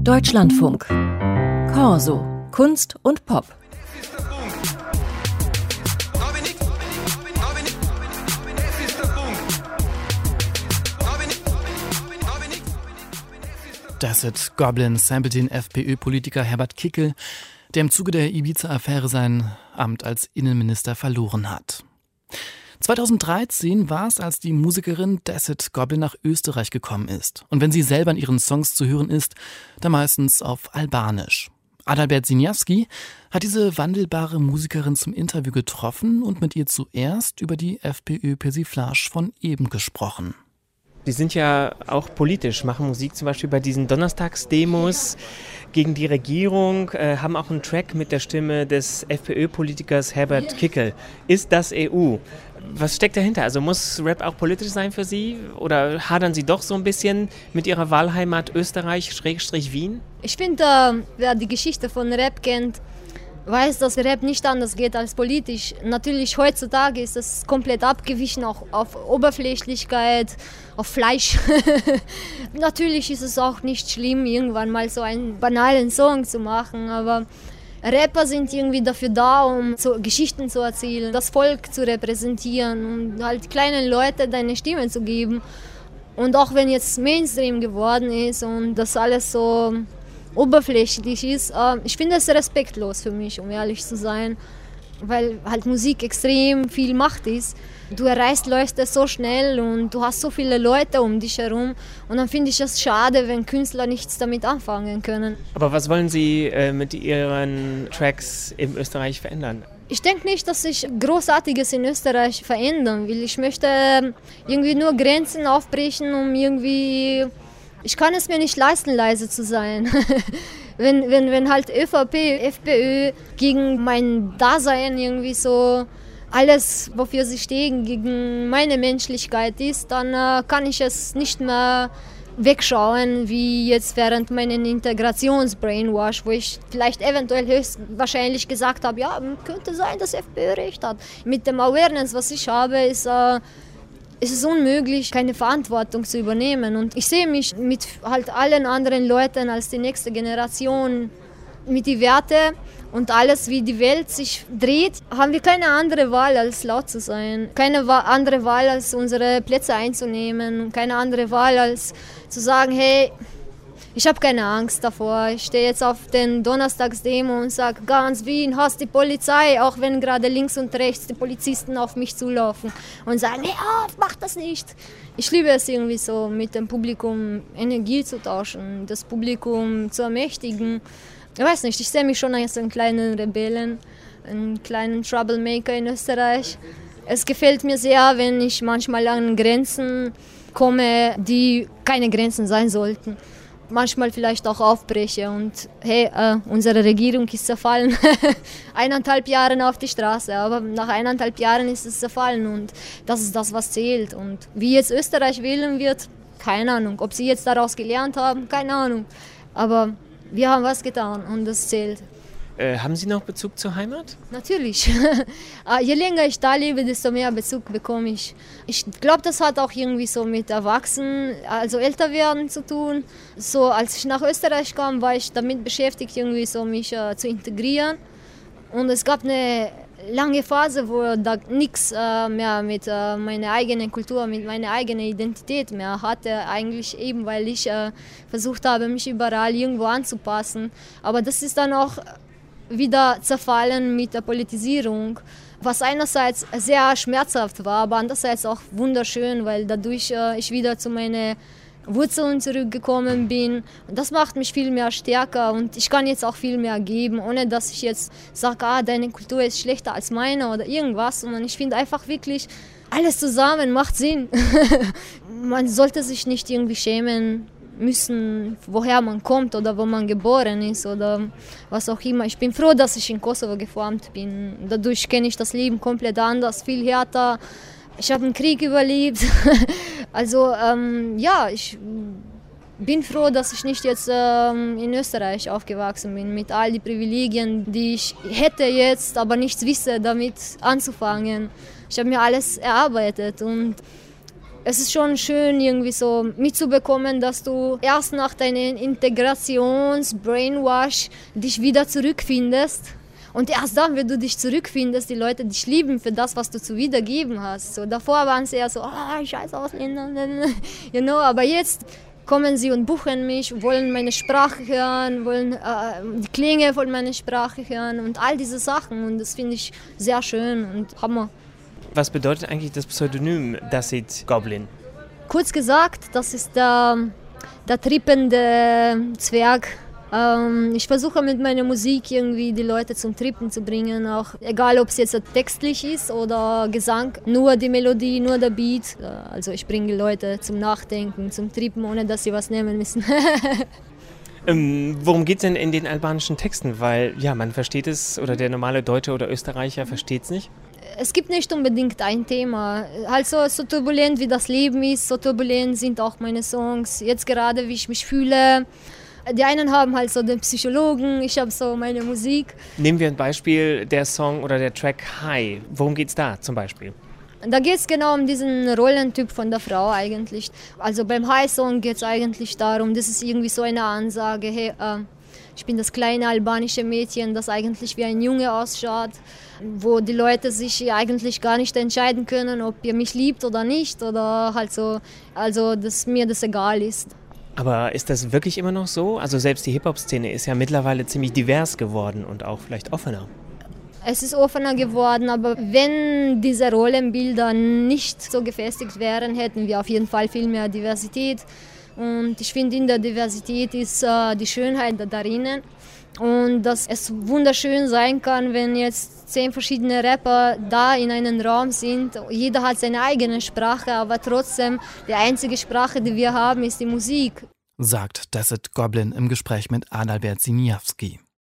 Deutschlandfunk. Corso. Kunst und Pop. Desert Goblin samplet den FPÖ-Politiker Herbert Kickl, der im Zuge der Ibiza-Affäre sein Amt als Innenminister verloren hat. 2013 war es, als die Musikerin Desert Goblin nach Österreich gekommen ist. Und wenn sie selber in ihren Songs zu hören ist, dann meistens auf Albanisch. Adalbert Siniawski hat diese wandelbare Musikerin zum Interview getroffen und mit ihr zuerst über die FPÖ-Persiflage von eben gesprochen. Die sind ja auch politisch, machen Musik zum Beispiel bei diesen Donnerstagsdemos gegen die Regierung, haben auch einen Track mit der Stimme des FPÖ-Politikers Herbert Kickl. Ist das EU? Was steckt dahinter? Also muss Rap auch politisch sein für Sie? Oder hadern Sie doch so ein bisschen mit Ihrer Wahlheimat Österreich/Wien? Ich finde, wer die Geschichte von Rap kennt, weiß, dass Rap nicht anders geht als politisch. Natürlich heutzutage ist es komplett abgewichen, auch auf Oberflächlichkeit, auf Fleisch. Natürlich ist es auch nicht schlimm, irgendwann mal so einen banalen Song zu machen, aber Rapper sind irgendwie dafür da, um so Geschichten zu erzählen, das Volk zu repräsentieren und halt kleinen Leuten deine Stimme zu geben. Und auch wenn jetzt Mainstream geworden ist und das alles so oberflächlich ist, ich finde es respektlos für mich, um ehrlich zu sein, weil halt Musik extrem viel Macht ist. Du erreichst Leute so schnell und du hast so viele Leute um dich herum und dann finde ich es schade, wenn Künstler nichts damit anfangen können. Aber was wollen Sie mit Ihren Tracks in Österreich verändern? Ich denke nicht, dass sich Großartiges in Österreich verändern will. Ich möchte irgendwie nur Grenzen aufbrechen, um irgendwie... Ich kann es mir nicht leisten, leise zu sein. wenn halt ÖVP, FPÖ gegen mein Dasein irgendwie so alles, wofür sie stehen, gegen meine Menschlichkeit ist, dann kann ich es nicht mehr wegschauen, wie jetzt während meinen Integrationsbrainwash, wo ich vielleicht eventuell höchstwahrscheinlich gesagt habe, ja, könnte sein, dass FPÖ recht hat. Mit dem Awareness, was ich habe, ist es unmöglich, keine Verantwortung zu übernehmen. Und ich sehe mich mit halt allen anderen Leuten als die nächste Generation, mit den Werten und alles, wie die Welt sich dreht, haben wir keine andere Wahl, als laut zu sein. Keine andere Wahl, als unsere Plätze einzunehmen. Keine andere Wahl, als zu sagen, hey, ich habe keine Angst davor. Ich stehe jetzt auf den Donnerstagsdemo und sage, ganz Wien hasst die Polizei, auch wenn gerade links und rechts die Polizisten auf mich zulaufen und sagen, hey, mach das nicht. Ich liebe es irgendwie so, mit dem Publikum Energie zu tauschen, das Publikum zu ermächtigen. Ich weiß nicht, ich sehe mich schon als einen kleinen Rebellen, einen kleinen Troublemaker in Österreich. Es gefällt mir sehr, wenn ich manchmal an Grenzen komme, die keine Grenzen sein sollten. Manchmal vielleicht auch aufbreche und hey, unsere Regierung ist zerfallen. 1,5 Jahre auf die Straße, aber nach 1,5 Jahren ist es zerfallen und das ist das, was zählt. Und wie jetzt Österreich wählen wird, keine Ahnung. Ob sie jetzt daraus gelernt haben, keine Ahnung. Aber wir haben was getan und das zählt. Haben Sie noch Bezug zur Heimat? Natürlich. Je länger ich da lebe, desto mehr Bezug bekomme ich. Ich glaube, das hat auch irgendwie so mit Erwachsenen, also älter werden zu tun. So, als ich nach Österreich kam, war ich damit beschäftigt, irgendwie so mich zu integrieren. Und es gab eine lange Phase, wo da nichts mehr mit meiner eigenen Kultur, mit meiner eigenen Identität mehr hatte. Eigentlich eben, weil ich versucht habe, mich überall irgendwo anzupassen. Aber das ist dann auch wieder zerfallen mit der Politisierung, was einerseits sehr schmerzhaft war, aber andererseits auch wunderschön, weil dadurch ich wieder zu meinen Wurzeln zurückgekommen bin. Und das macht mich viel mehr stärker und ich kann jetzt auch viel mehr geben, ohne dass ich jetzt sage, deine Kultur ist schlechter als meine oder irgendwas, sondern ich finde einfach wirklich, alles zusammen macht Sinn. Man sollte sich nicht irgendwie schämen müssen, woher man kommt oder wo man geboren ist oder was auch immer. Ich bin froh, dass ich in Kosovo geformt bin. Dadurch kenne ich das Leben komplett anders, viel härter. Ich habe einen Krieg überlebt. Also ich bin froh, dass ich nicht jetzt in Österreich aufgewachsen bin, mit all den Privilegien, die ich hätte jetzt, aber nichts wisse, damit anzufangen. Ich habe mir alles erarbeitet und Es ist schon schön, irgendwie so mitzubekommen, dass du erst nach deinem Brainwash dich wieder zurückfindest. Und erst dann, wenn du dich zurückfindest, die Leute dich lieben für das, was du zu wiedergeben hast. So, davor waren sie eher so, scheiß Ausländer, aber jetzt kommen sie und buchen mich, wollen meine Sprache hören, wollen die Klänge von meiner Sprache hören und all diese Sachen. Und das finde ich sehr schön und Hammer. Was bedeutet eigentlich das Pseudonym Dacit Goblin? Kurz gesagt, das ist der trippende Zwerg. Ich versuche mit meiner Musik irgendwie die Leute zum Trippen zu bringen, auch egal ob es jetzt textlich ist oder Gesang, nur die Melodie, nur der Beat. Also ich bringe die Leute zum Nachdenken, zum Trippen, ohne dass sie was nehmen müssen. Worum geht es denn in den albanischen Texten? Weil ja, man versteht es, oder der normale Deutsche oder Österreicher versteht es nicht. Es gibt nicht unbedingt ein Thema. Also so turbulent wie das Leben ist, so turbulent sind auch meine Songs. Jetzt gerade, wie ich mich fühle. Die einen haben halt so den Psychologen, ich habe so meine Musik. Nehmen wir ein Beispiel, der Song oder der Track High. Worum geht's da zum Beispiel? Da geht es genau um diesen Rollentyp von der Frau eigentlich. Also beim High-Song geht es eigentlich darum, das ist irgendwie so eine Ansage, hey, ich bin das kleine albanische Mädchen, das eigentlich wie ein Junge ausschaut, wo die Leute sich eigentlich gar nicht entscheiden können, ob ihr mich liebt oder nicht, oder halt so, also dass mir das egal ist. Aber ist das wirklich immer noch so? Also selbst die Hip-Hop-Szene ist ja mittlerweile ziemlich divers geworden und auch vielleicht offener. Es ist offener geworden, aber wenn diese Rollenbilder nicht so gefestigt wären, hätten wir auf jeden Fall viel mehr Diversität. Und ich finde, in der Diversität ist die Schönheit darin. Und dass es wunderschön sein kann, wenn jetzt 10 verschiedene Rapper da in einem Raum sind. Jeder hat seine eigene Sprache, aber trotzdem die einzige Sprache, die wir haben, ist die Musik. Sagt Dacit Goblin im Gespräch mit Adalbert Siniawski.